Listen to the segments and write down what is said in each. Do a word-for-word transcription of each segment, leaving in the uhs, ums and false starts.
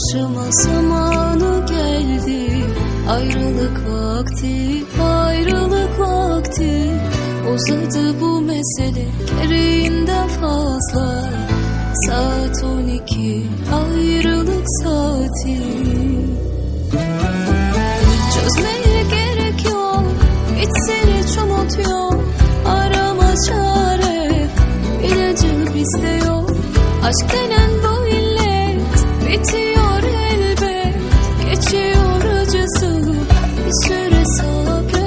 Karşıma zamanı geldi, ayrılık vakti, ayrılık vakti. Uzadı bu mesele gereğinden fazla. Saat on iki, ayrılık saati. Çözmeye gerek yok, bitsin hiç umut yok. Arama çare, ilacı bizde yok. Aşk denen bu illet bitiyor elbet, geçiyor acısı, bir süre sabret.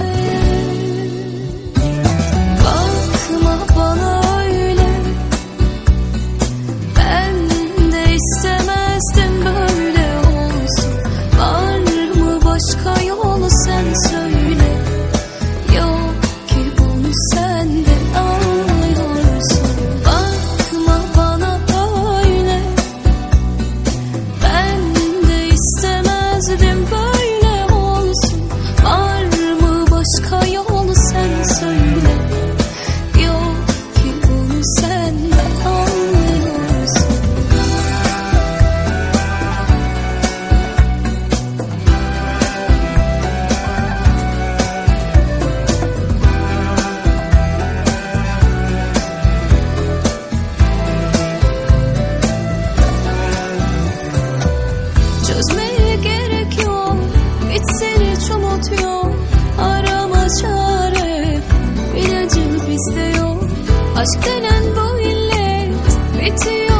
Bakma bana öyle, ben de istemezdim böyle olsun. Var mı başka yolu sen söyle, yok ki bunu sen de anlıyorsun. Bakma bana öyle, ben de istemezdim böyle olsun. Var mı başka yolu sen söyle, yok ki bunu sen de anlıyorsun. Çözmeye gerek yok, bitsin hiç umut yok. Arama çare, ilacı bizde yok. Aşk denen bu illet bitiyor